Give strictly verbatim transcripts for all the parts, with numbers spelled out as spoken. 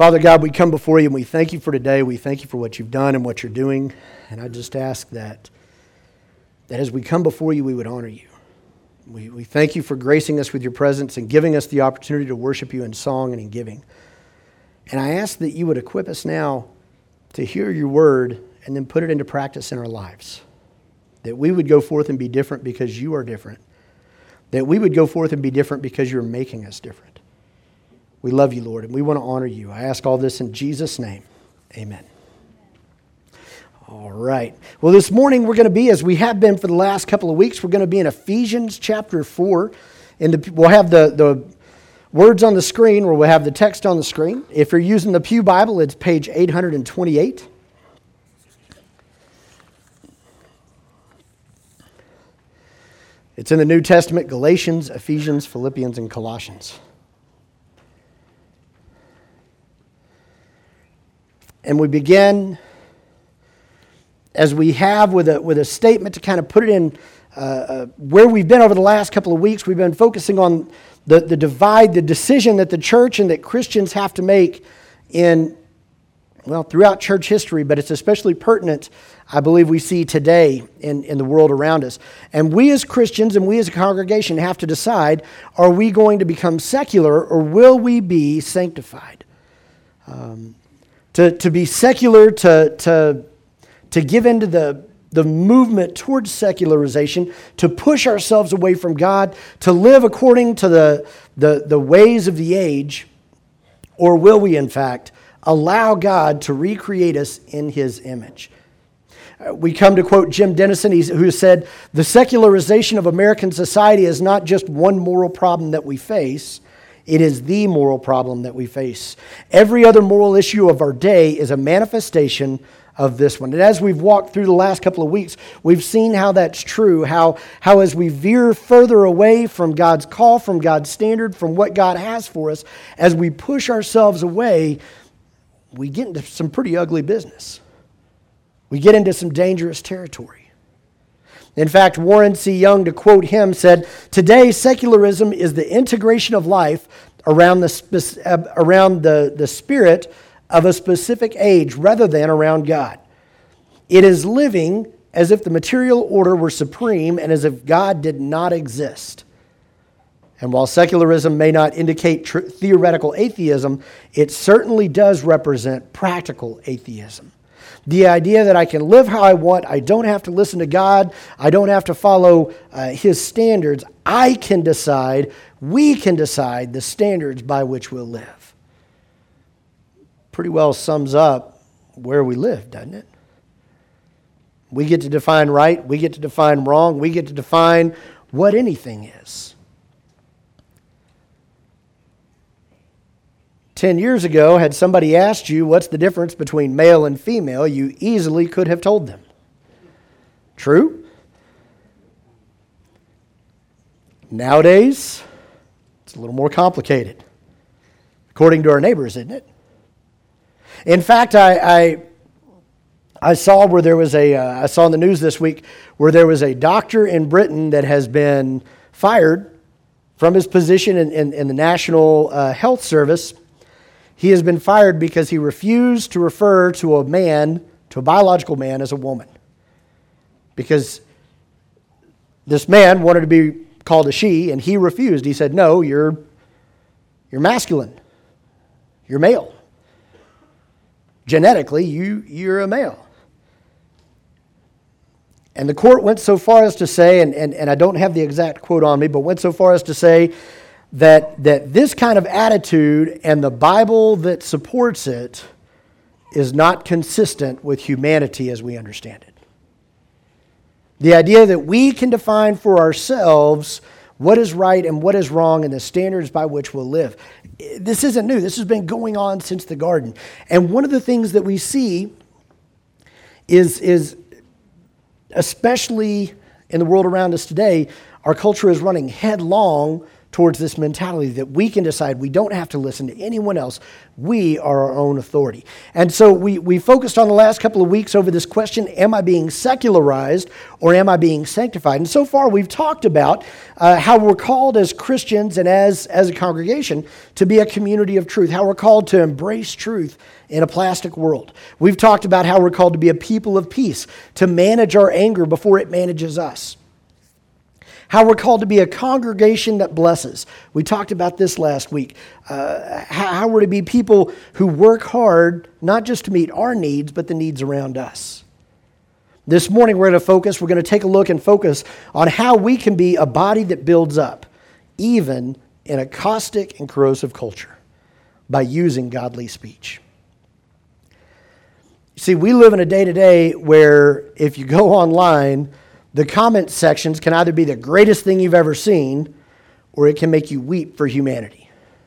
Father God, we come before you and we thank you for today. We thank you for what you've done and what you're doing. And I just ask that, that as we come before you, we would honor you. We, we thank you for gracing us with your presence and giving us the opportunity to worship you in song and in giving. And I ask that you would equip us now to hear your word and then put it into practice in our lives. That we would go forth and be different because you are different. That we would go forth and be different because you're making us different. We love you, Lord, and we want to honor you. I ask all this in Jesus' name. Amen. All right. Well, this morning we're going to be, as we have been for the last couple of weeks, we're going to be in Ephesians chapter four. And the, we'll have the, the words on the screen, or we'll have the text on the screen. If you're using the Pew Bible, it's page eight hundred twenty-eight. It's in the New Testament, Galatians, Ephesians, Philippians, and Colossians. And we begin, as we have, with a with a statement to kind of put it in uh, uh, where we've been over the last couple of weeks. We've been focusing on the, the divide, the decision that the church and that Christians have to make in, well, throughout church history, but it's especially pertinent, I believe, we see today in, in the world around us. And we as Christians and we as a congregation have to decide, are we going to become secular or will we be sanctified? Um To, to be secular, to, to, to give into the, the movement towards secularization, to push ourselves away from God, to live according to the, the, the ways of the age, or will we, in fact, allow God to recreate us in His image? Uh, we come to quote Jim Dennison, who said, "The secularization of American society is not just one moral problem that we face, it is the moral problem that we face. Every other moral issue of our day is a manifestation of this one." And as we've walked through the last couple of weeks, we've seen how that's true, how, how as we veer further away from God's call, from God's standard, from what God has for us, as we push ourselves away, we get into some pretty ugly business. We get into some dangerous territory. In fact, Warren C. Young, to quote him, said, "Today, secularism is the integration of life around the spe- around the, the spirit of a specific age rather than around God. It is living as if the material order were supreme and as if God did not exist. And while secularism may not indicate tr- theoretical atheism, it certainly does represent practical atheism. The idea that I can live how I want, I don't have to listen to God, I don't have to follow uh, His standards. I can decide, we can decide the standards by which we'll live." Pretty well sums up where we live, doesn't it? We get to define right, we get to define wrong, we get to define what anything is. Ten years ago, had somebody asked you what's the difference between male and female, you easily could have told them. True? Nowadays, it's a little more complicated. According to our neighbors, isn't it? In fact, I I, I saw where there was a uh, I saw in the news this week where there was a doctor in Britain that has been fired from his position in, in, in the National uh, Health Service. He has been fired because he refused to refer to a man, to a biological man, as a woman. Because this man wanted to be called a she, and he refused. He said, "No, you're, you're masculine. You're male. Genetically, you, you're a male." And the court went so far as to say, and, and, and I don't have the exact quote on me, but went so far as to say that that this kind of attitude and the Bible that supports it is not consistent with humanity as we understand it. The idea that we can define for ourselves what is right and what is wrong and the standards by which we'll live. This isn't new. This has been going on since the garden. And one of the things that we see is, is especially in the world around us today, our culture is running headlong towards this mentality that we can decide we don't have to listen to anyone else. We are our own authority. And so we, we focused on the last couple of weeks over this question, am I being secularized or am I being sanctified? And so far we've talked about uh, how we're called as Christians and as, as a congregation to be a community of truth, how we're called to embrace truth in a plastic world. We've talked about how we're called to be a people of peace, to manage our anger before it manages us. How we're called to be a congregation that blesses. We talked about this last week. Uh, how we're to be people who work hard, not just to meet our needs, but the needs around us. This morning we're going to focus, we're going to take a look and focus on how we can be a body that builds up, even in a caustic and corrosive culture, by using godly speech. See, we live in a day-to-day where if you go online, the comment sections can either be the greatest thing you've ever seen, or it can make you weep for humanity.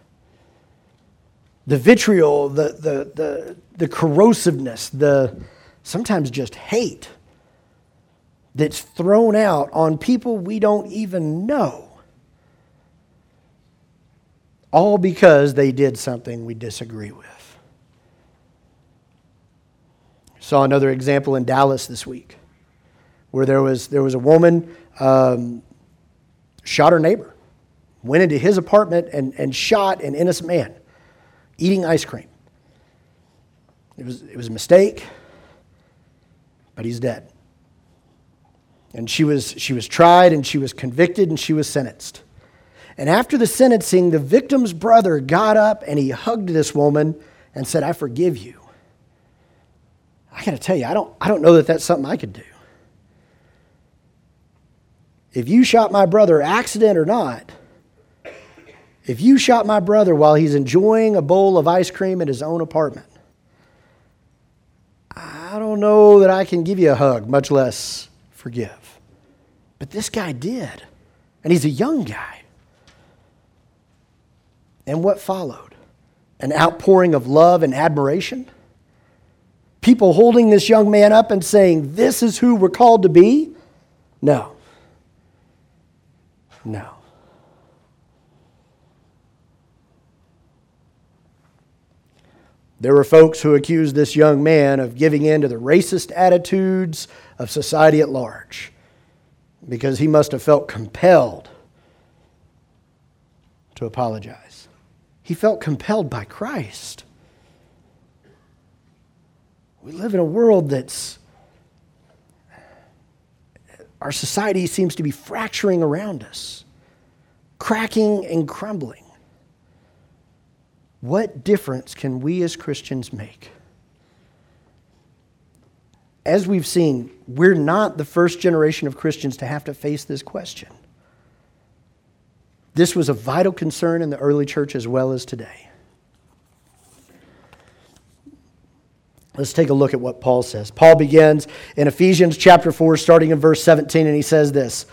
The vitriol, the the the, the corrosiveness, the sometimes just hate that's thrown out on people we don't even know. All because they did something we disagree with. Saw another example in Dallas this week, where there was there was a woman um, shot her neighbor, went into his apartment and, and shot an innocent man eating ice cream. It was it was a mistake, but he's dead. And she was she was tried and she was convicted and she was sentenced. And after the sentencing, the victim's brother got up and he hugged this woman and said, "I forgive you." I got to tell you, I don't I don't know that that's something I could do. If you shot my brother, accident or not, if you shot my brother while he's enjoying a bowl of ice cream in his own apartment, I don't know that I can give you a hug, much less forgive. But this guy did, and he's a young guy. And what followed? An outpouring of love and admiration? People holding this young man up and saying, "This is who we're called to be"? No. No. There were folks who accused this young man of giving in to the racist attitudes of society at large because he must have felt compelled to apologize. He felt compelled by Christ. We live in a world that's, our society seems to be fracturing around us, cracking and crumbling. What difference can we as Christians make? As we've seen, we're not the first generation of Christians to have to face this question. This was a vital concern in the early church as well as today. Let's take a look at what Paul says. Paul begins in Ephesians chapter four, starting in verse seventeen, and he says this.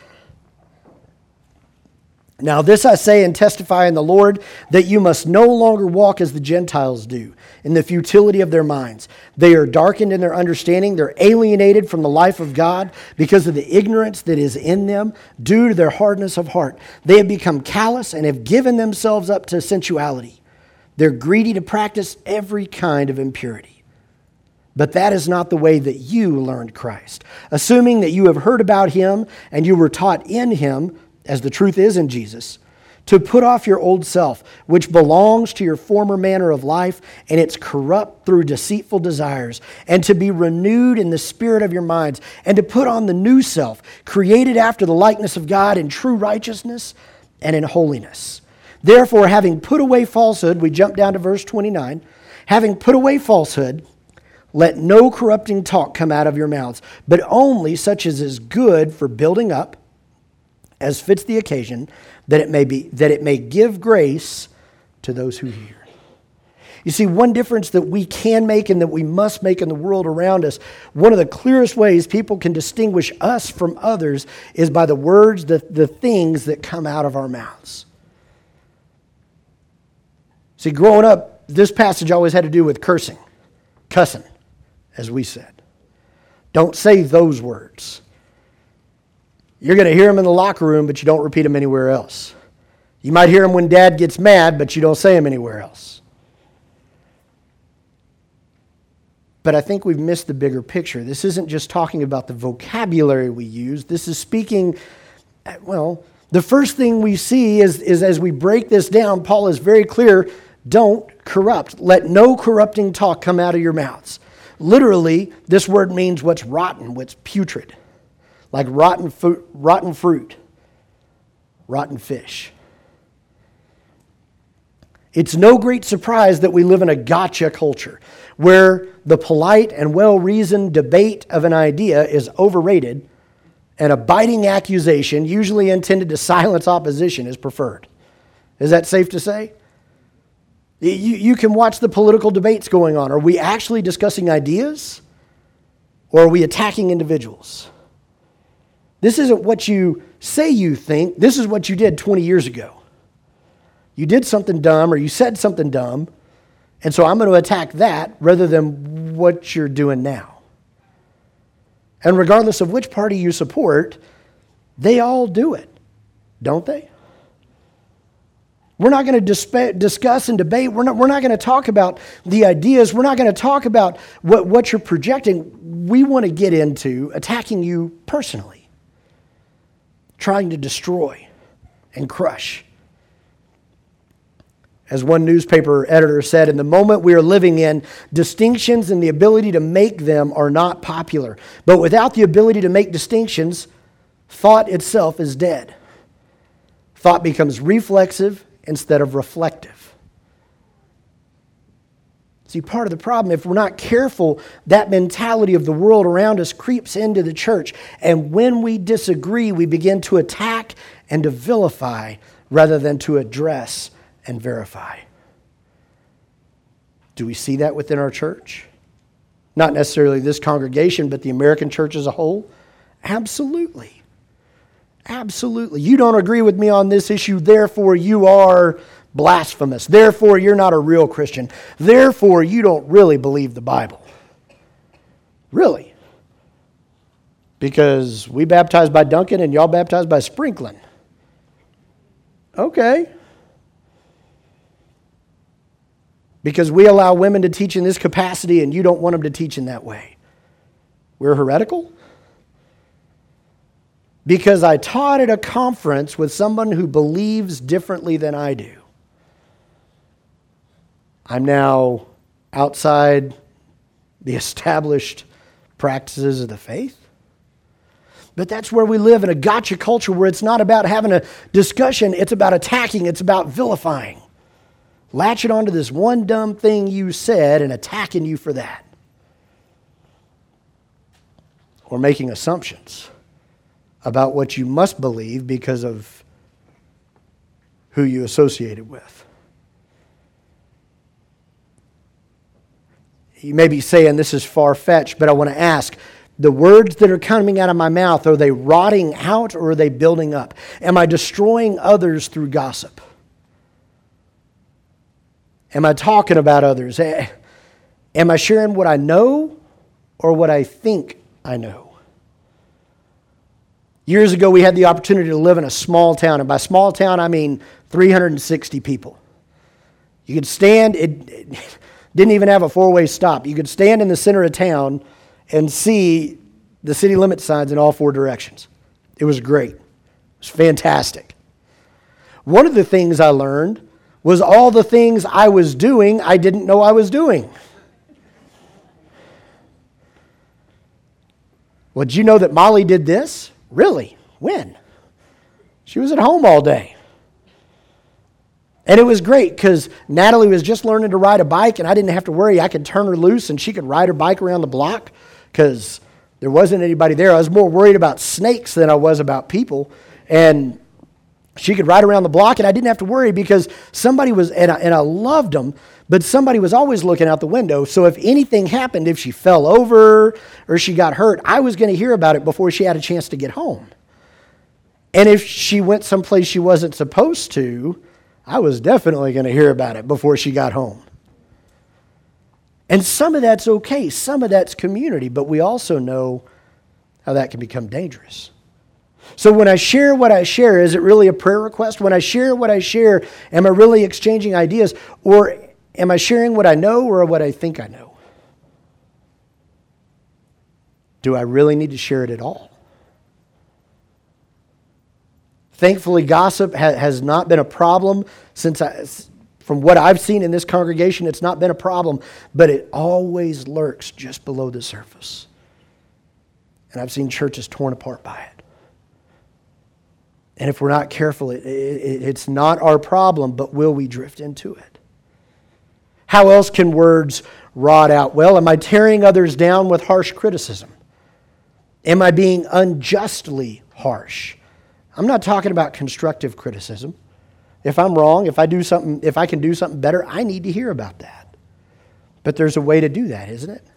"Now this I say and testify in the Lord, that you must no longer walk as the Gentiles do, in the futility of their minds. They are darkened in their understanding. They're alienated from the life of God because of the ignorance that is in them due to their hardness of heart. They have become callous and have given themselves up to sensuality. They're greedy to practice every kind of impurity. But that is not the way that you learned Christ, assuming that you have heard about him and you were taught in him, as the truth is in Jesus, to put off your old self, which belongs to your former manner of life, and it's corrupt through deceitful desires, and to be renewed in the spirit of your minds, and to put on the new self, created after the likeness of God in true righteousness and in holiness. Therefore, having put away falsehood," we jump down to verse twenty-nine, "having put away falsehood, let no corrupting talk come out of your mouths, but only such as is good for building up, as fits the occasion, that it may be that it may give grace to those who hear." You see, one difference that we can make and that we must make in the world around us, one of the clearest ways people can distinguish us from others is by the words, the, the things that come out of our mouths. See, growing up, this passage always had to do with cursing, cussing, as we said. Don't say those words. You're going to hear them in the locker room, but you don't repeat them anywhere else. You might hear them when dad gets mad, but you don't say them anywhere else. But I think we've missed the bigger picture. This isn't just talking about the vocabulary we use. This is speaking, well, the first thing we see is, is as we break this down, Paul is very clear, don't corrupt. Let no corrupting talk come out of your mouths. Literally, this word means what's rotten, what's putrid, like rotten, fu- rotten fruit, rotten fish. It's no great surprise that we live in a gotcha culture where the polite and well-reasoned debate of an idea is overrated and a biting accusation, usually intended to silence opposition, is preferred. Is that safe to say? You, you can watch the political debates going on. Are we actually discussing ideas or are we attacking individuals? This isn't what you say you think. This is what you did twenty years ago. You did something dumb or you said something dumb, and so I'm going to attack that rather than what you're doing now. And regardless of which party you support, they all do it, don't they? We're not going to dis- discuss and debate. We're not, we're not going to talk about the ideas. We're not going to talk about what, what you're projecting. We want to get into attacking you personally, trying to destroy and crush. As one newspaper editor said, in the moment we are living in, distinctions and the ability to make them are not popular. But without the ability to make distinctions, thought itself is dead. Thought becomes reflexive instead of reflective. See, part of the problem, if we're not careful, that mentality of the world around us creeps into the church. And when we disagree, we begin to attack and to vilify rather than to address and verify. Do we see that within our church? Not necessarily this congregation, but the American church as a whole? Absolutely. Absolutely. You don't agree with me on this issue, therefore you are blasphemous. Therefore you're not a real Christian. Therefore you don't really believe the Bible. Really? Because we baptized by dunking and y'all baptized by sprinkling. Okay. Because we allow women to teach in this capacity and you don't want them to teach in that way. We're heretical? Because I taught at a conference with someone who believes differently than I do. I'm now outside the established practices of the faith. But that's where we live, in a gotcha culture where it's not about having a discussion, it's about attacking, it's about vilifying. Latching onto this one dumb thing you said and attacking you for that. Or making assumptions about what you must believe because of who you associated with. You may be saying this is far-fetched, but I want to ask, the words that are coming out of my mouth, are they rotting out or are they building up? Am I destroying others through gossip? Am I talking about others? Am I sharing what I know or what I think I know? Years ago, we had the opportunity to live in a small town. And by small town, I mean three hundred sixty people. You could stand, it, it didn't even have a four-way stop. You could stand in the center of town and see the city limit signs in all four directions. It was great. It was fantastic. One of the things I learned was all the things I was doing I didn't know I was doing. Well, did you know that Molly did this? Really? When? She was at home all day. And it was great because Natalie was just learning to ride a bike and I didn't have to worry. I could turn her loose and she could ride her bike around the block because there wasn't anybody there. I was more worried about snakes than I was about people. And she could ride around the block and I didn't have to worry because somebody was, and I, and I loved them, but somebody was always looking out the window. So if anything happened, if she fell over or she got hurt, I was going to hear about it before she had a chance to get home. And if she went someplace she wasn't supposed to, I was definitely going to hear about it before she got home. And some of that's okay. Some of that's community, but we also know how that can become dangerous. So when I share what I share, is it really a prayer request? When I share what I share, am I really exchanging ideas? Or am I sharing what I know or what I think I know? Do I really need to share it at all? Thankfully, gossip ha- has not been a problem since I, from what I've seen in this congregation, it's not been a problem, but it always lurks just below the surface. And I've seen churches torn apart by it. And if we're not careful, it, it, it's not our problem, but will we drift into it? How else can words rot out? Well, am I tearing others down with harsh criticism? Am I being unjustly harsh? I'm not talking about constructive criticism. If I'm wrong, if I do something, if I can do something better, I need to hear about that. But there's a way to do that, isn't it?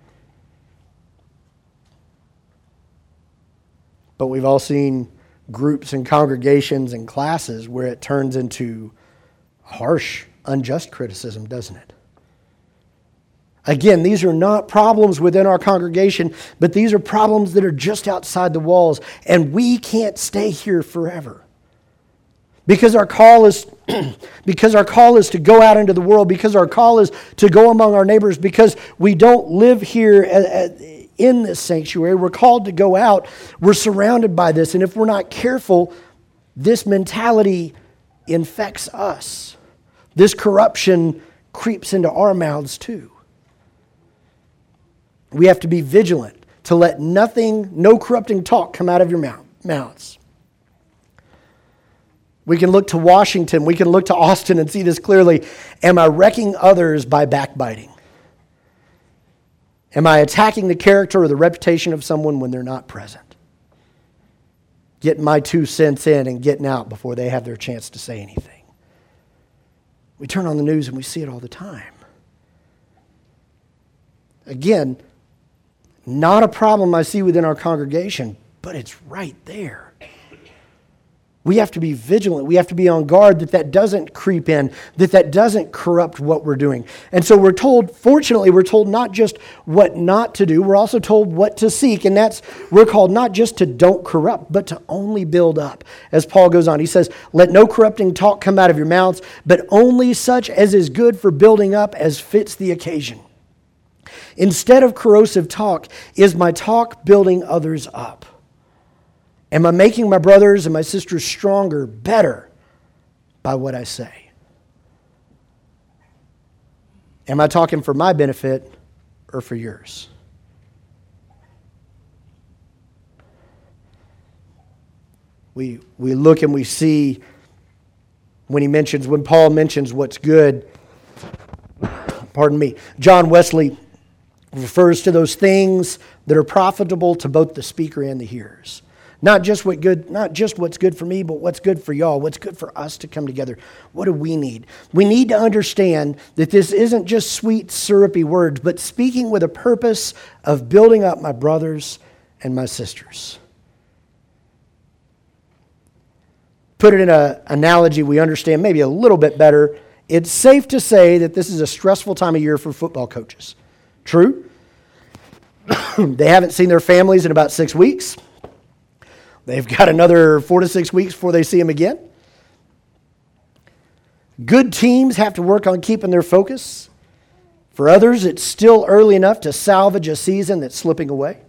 But we've all seen groups and congregations and classes where it turns into harsh, unjust criticism, doesn't it? Again, these are not problems within our congregation, but these are problems that are just outside the walls, and we can't stay here forever. Because our call is because our call is to go out into the world, because our call is to go among our neighbors, because we don't live here at, at, in this sanctuary. We're called to go out. We're surrounded by this. And if we're not careful, this mentality infects us. This corruption creeps into our mouths too. We have to be vigilant to let nothing, no corrupting talk come out of your mouth, mouths. We can look to Washington. We can look to Austin and see this clearly. Am I wrecking others by backbiting? Am I attacking the character or the reputation of someone when they're not present? Getting my two cents in and getting out before they have their chance to say anything. We turn on the news and we see it all the time. Again, not a problem I see within our congregation, but it's right there. We have to be vigilant. We have to be on guard that that doesn't creep in, that that doesn't corrupt what we're doing. And so we're told, fortunately, we're told not just what not to do, we're also told what to seek. And that's, we're called not just to don't corrupt, but to only build up. As Paul goes on, he says, let no corrupting talk come out of your mouths, but only such as is good for building up as fits the occasion. Instead of corrosive talk, is my talk building others up? Am I making my brothers and my sisters stronger, better by what I say? Am I talking for my benefit or for yours? We, we look and we see when he mentions, when Paul mentions what's good, pardon me, John Wesley refers to those things that are profitable to both the speaker and the hearers. Not just what good, not just what's good for me, but what's good for y'all, what's good for us to come together. What do we need? We need to understand that this isn't just sweet, syrupy words, but speaking with a purpose of building up my brothers and my sisters. Put it in an analogy we understand maybe a little bit better. It's safe to say that this is a stressful time of year for football coaches. True? They haven't seen their families in about six weeks. They've got another four to six weeks before they see them again. Good teams have to work on keeping their focus. For others, it's still early enough to salvage a season that's slipping away.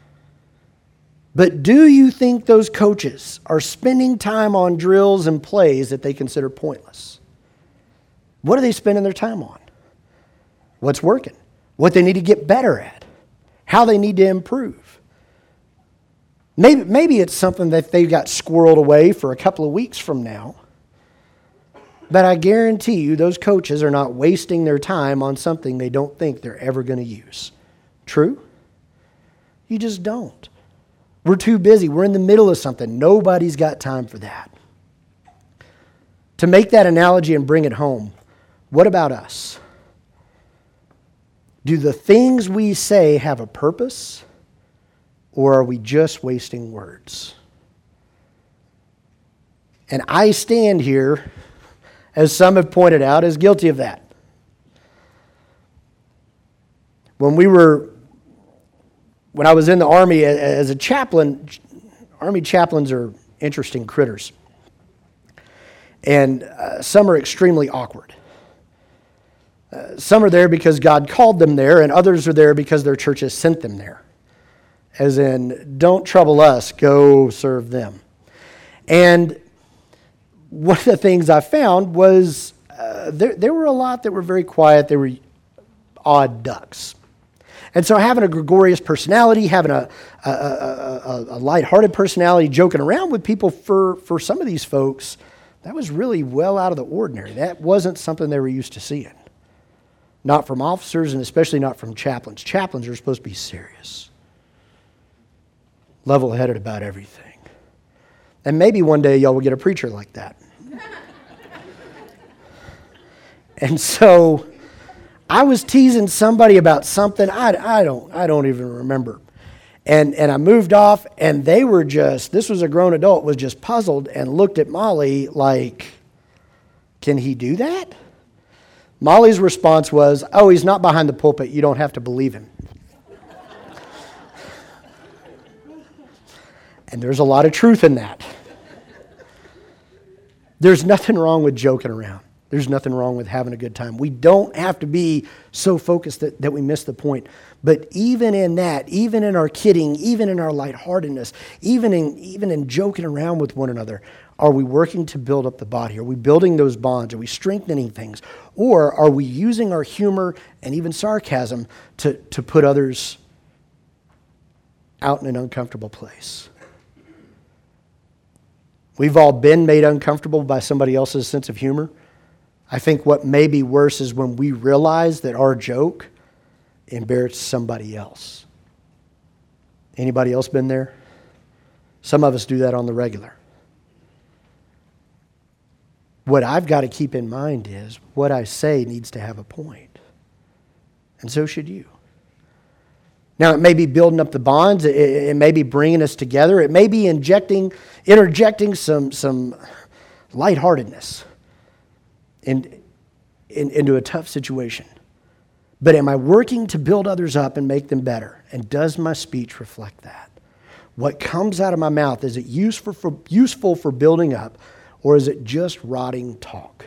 But do you think those coaches are spending time on drills and plays that they consider pointless? What are they spending their time on? What's working? What they need to get better at? How they need to improve? Maybe, maybe it's something that they got squirreled away for a couple of weeks from now. But I guarantee you those coaches are not wasting their time on something they don't think they're ever going to use. True? You just don't. We're too busy. We're in the middle of something. Nobody's got time for that. To make that analogy and bring it home, what about us? Do the things we say have a purpose? Or are we just wasting words? And I stand here, as some have pointed out, as guilty of that. When we were, when I was in the Army as a chaplain, Army chaplains are interesting critters. And uh, some are extremely awkward. Uh, some are there because God called them there, and others are there because their church has sent them there. As in, don't trouble us, go serve them. And one of the things I found was uh, there, there were a lot that were very quiet. They were odd ducks. And so having a gregarious personality, having a, a, a, a, a lighthearted personality, joking around with people for, for some of these folks, that was really well out of the ordinary. That wasn't something they were used to seeing. Not from officers, and especially not from chaplains. Chaplains are supposed to be serious, level-headed about everything. And maybe one day y'all will get a preacher like that. And so I was teasing somebody about something. I, I don't I don't even remember. And and I moved off, and they were just, this was a grown adult, was just puzzled and looked at Molly like, can he do that? Molly's response was, oh, he's not behind the pulpit. You don't have to believe him. And there's a lot of truth in that. There's nothing wrong with joking around. There's nothing wrong with having a good time. We don't have to be so focused that, that we miss the point. But even in that, even in our kidding, even in our lightheartedness, even in, even in joking around with one another, are we working to build up the body? Are we building those bonds? Are we strengthening things? Or are we using our humor and even sarcasm to, to put others out in an uncomfortable place? We've all been made uncomfortable by somebody else's sense of humor. I think what may be worse is when we realize that our joke embarrassed somebody else. Anybody else been there? Some of us do that on the regular. What I've got to keep in mind is what I say needs to have a point. And so should you. Now, it may be building up the bonds. It, it may be bringing us together. It may be injecting, interjecting some, some lightheartedness in, in, into a tough situation. But am I working to build others up and make them better? And does my speech reflect that? What comes out of my mouth, is it useful for, useful for building up, or is it just rotting talk?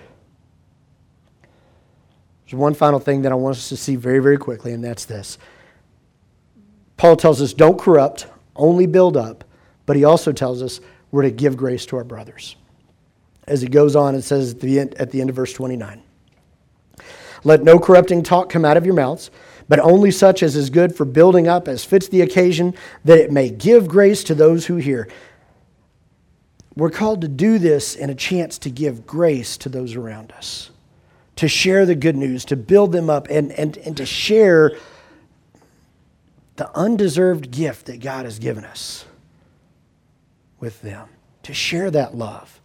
There's one final thing that I want us to see very, very quickly, and that's this. Paul tells us, don't corrupt, only build up. But he also tells us we're to give grace to our brothers. As he goes on, it says at the end, at the end of verse twenty-nine, let no corrupting talk come out of your mouths, but only such as is good for building up as fits the occasion, that it may give grace to those who hear. We're called to do this in a chance to give grace to those around us, to share the good news, to build them up, and, and, and to share the undeserved gift that God has given us with them, to share that love,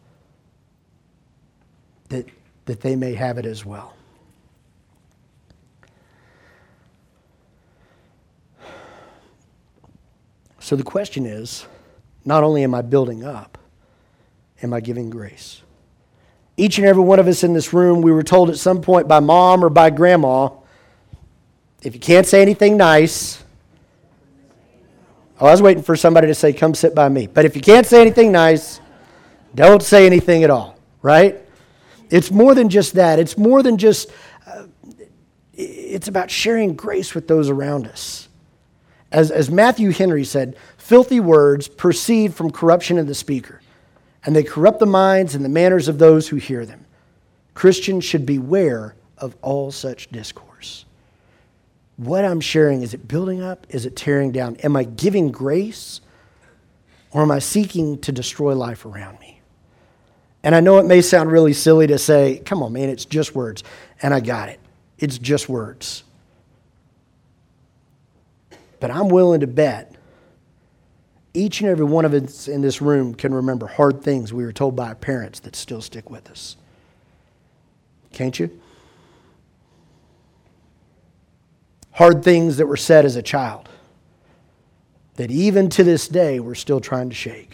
that, that they may have it as well. So the question is, not only am I building up, am I giving grace? Each and every one of us in this room, we were told at some point by mom or by grandma, if you can't say anything nice, oh, I was waiting for somebody to say, come sit by me. But if you can't say anything nice, don't say anything at all, right? It's more than just that. It's more than just, uh, it's about sharing grace with those around us. As, as Matthew Henry said, filthy words proceed from corruption in the speaker, and they corrupt the minds and the manners of those who hear them. Christians should beware of all such discourse. What I'm sharing, is it building up? Is it tearing down? Am I giving grace? Or am I seeking to destroy life around me? And I know it may sound really silly to say, come on, man, it's just words. And I got it. It's just words. But I'm willing to bet each and every one of us in this room can remember hard things we were told by our parents that still stick with us. Can't you? Hard things that were said as a child that even to this day we're still trying to shake.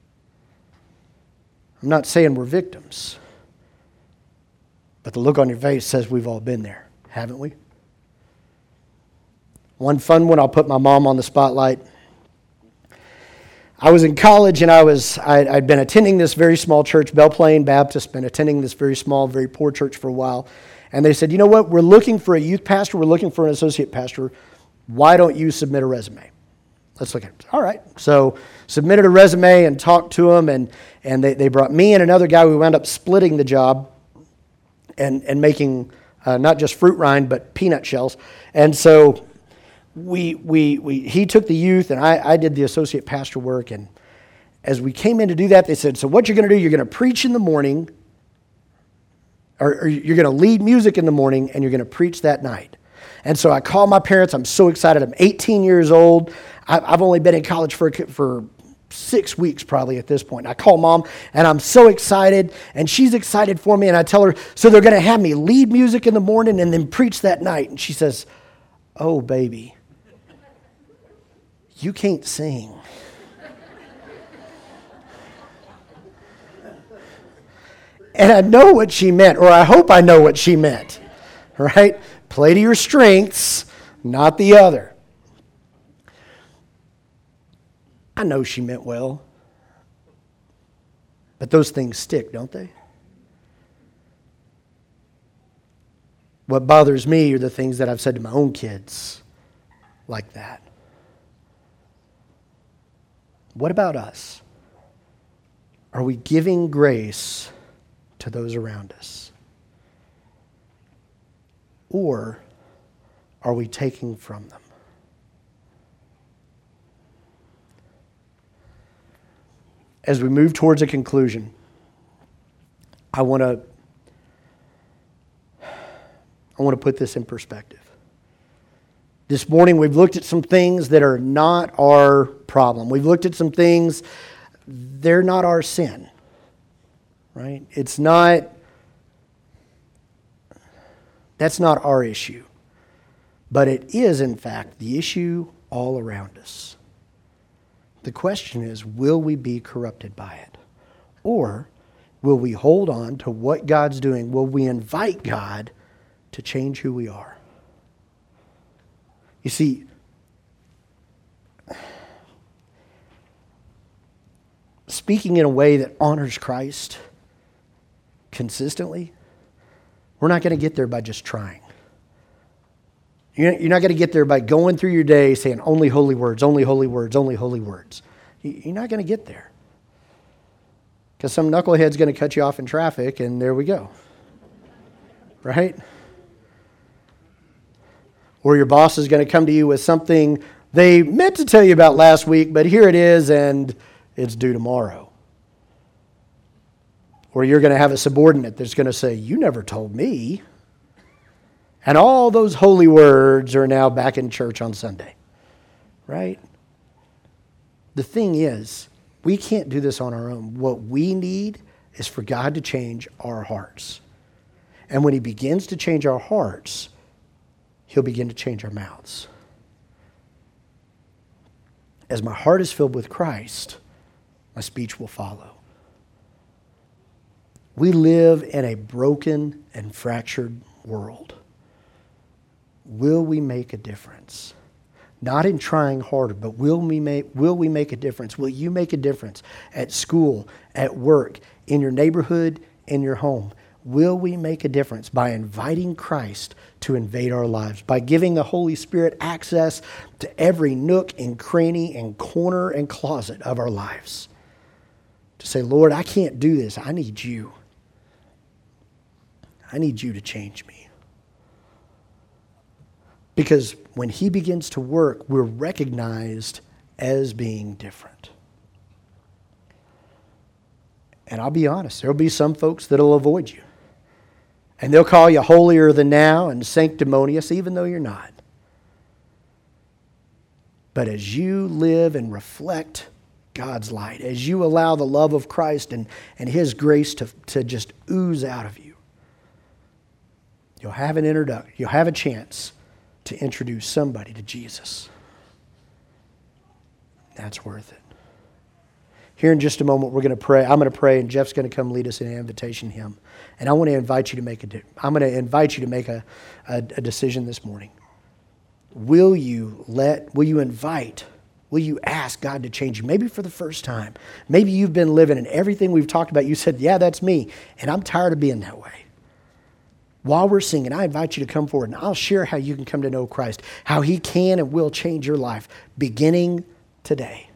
I'm not saying we're victims, but the look on your face says we've all been there, haven't we? One fun one, I'll put my mom on the spotlight. I was in college and I was, I, I'd been attending this very small church, Belle Plaine Baptist, been attending this very small, very poor church for a while. And they said, you know what, we're looking for a youth pastor, we're looking for an associate pastor. Why don't you submit a resume? Let's look at it. All right. So submitted a resume and talked to them, and, and they, they brought me and another guy. We wound up splitting the job and, and making uh, not just fruit rind, but peanut shells. And so we, we, we he took the youth, and I, I did the associate pastor work. And as we came in to do that, they said, so what you're going to do, you're going to preach in the morning, or, or you're going to lead music in the morning, and you're going to preach that night. And so I called my parents. I'm so excited. I'm eighteen years old. I've only been in college for for six weeks probably at this point. I call Mom, and I'm so excited, and she's excited for me. And I tell her, so they're going to have me lead music in the morning and then preach that night. And she says, oh, baby, you can't sing. And I know what she meant, or I hope I know what she meant, right? Play to your strengths, not the other. I know she meant well, but those things stick, don't they? What bothers me are the things that I've said to my own kids like that. What about us? Are we giving grace to those around us? Or are we taking from them? As we move towards a conclusion, I want to I want to put this in perspective. This morning we've looked at some things that are not our problem. We've looked at some things, they're not our sin. Right? It's not That's not our issue. But it is, in fact, the issue all around us. The question is, will we be corrupted by it? Or will we hold on to what God's doing? Will we invite God to change who we are? You see, speaking in a way that honors Christ consistently, we're not going to get there by just trying. You're not going to get there by going through your day saying only holy words, only holy words, only holy words. You're not going to get there. Because some knucklehead's going to cut you off in traffic, and there we go. Right? Or your boss is going to come to you with something they meant to tell you about last week, but here it is, and it's due tomorrow. Or you're going to have a subordinate that's going to say, you never told me. And all those holy words are now back in church on Sunday. Right? The thing is, we can't do this on our own. What we need is for God to change our hearts. And when He begins to change our hearts, He'll begin to change our mouths. As my heart is filled with Christ, my speech will follow. We live in a broken and fractured world. Will we make a difference? Not in trying harder, but will we make, will we make a difference? Will you make a difference at school, at work, in your neighborhood, in your home? Will we make a difference by inviting Christ to invade our lives, by giving the Holy Spirit access to every nook and cranny and corner and closet of our lives? To say, Lord, I can't do this. I need you. I need you to change me. Because when He begins to work, we're recognized as being different. And I'll be honest, there'll be some folks that'll avoid you. And they'll call you holier than thou and sanctimonious, even though you're not. But as you live and reflect God's light, as you allow the love of Christ and, and His grace to, to just ooze out of you, you'll have an introduction, you'll have a chance to introduce somebody to Jesus. That's worth it. Here in just a moment, we're going to pray. I'm going to pray, and Jeff's going to come lead us in an invitation hymn. And I want to invite you to make a. I'm going to invite you to make a, a, a decision this morning. Will you let? Will you invite Will you ask God to change you? Maybe for the first time. Maybe you've been living and everything we've talked about, you said, yeah, that's me, and I'm tired of being that way. While we're singing, I invite you to come forward, and I'll share how you can come to know Christ, how he can and will change your life, beginning today.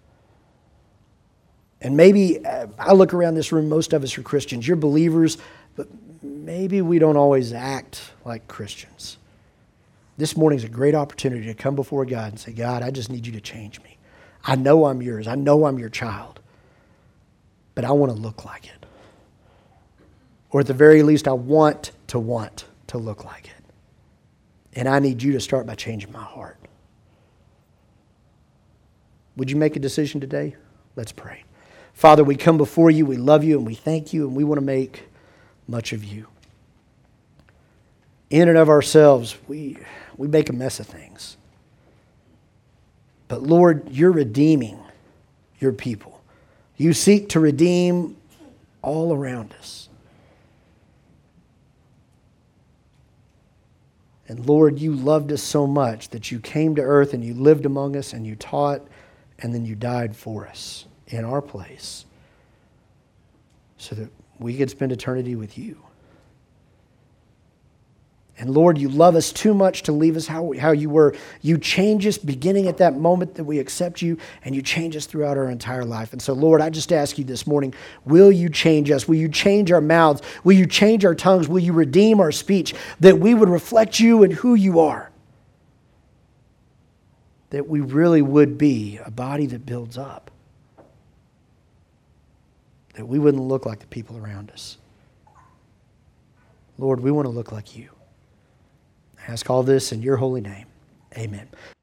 And maybe, uh, I look around this room, most of us are Christians. You're believers, but maybe we don't always act like Christians. This morning is a great opportunity to come before God and say, God, I just need you to change me. I know I'm yours. I know I'm your child. But I want to look like it. Or at the very least, I want to want to look like it. And I need you to start by changing my heart. Would you make a decision today? Let's pray. Father, we come before you, we love you, and we thank you, and we want to make much of you. In and of ourselves, we, we make a mess of things. But Lord, you're redeeming your people. You seek to redeem all around us. And Lord, you loved us so much that you came to earth and you lived among us and you taught and then you died for us in our place so that we could spend eternity with you. And Lord, you love us too much to leave us how, how you were. You change us beginning at that moment that we accept you, and you change us throughout our entire life. And so, Lord, I just ask you this morning, will you change us? Will you change our mouths? Will you change our tongues? Will you redeem our speech? That we would reflect you and who you are. That we really would be a body that builds up. That we wouldn't look like the people around us. Lord, we want to look like you. I ask all this in your holy name. Amen.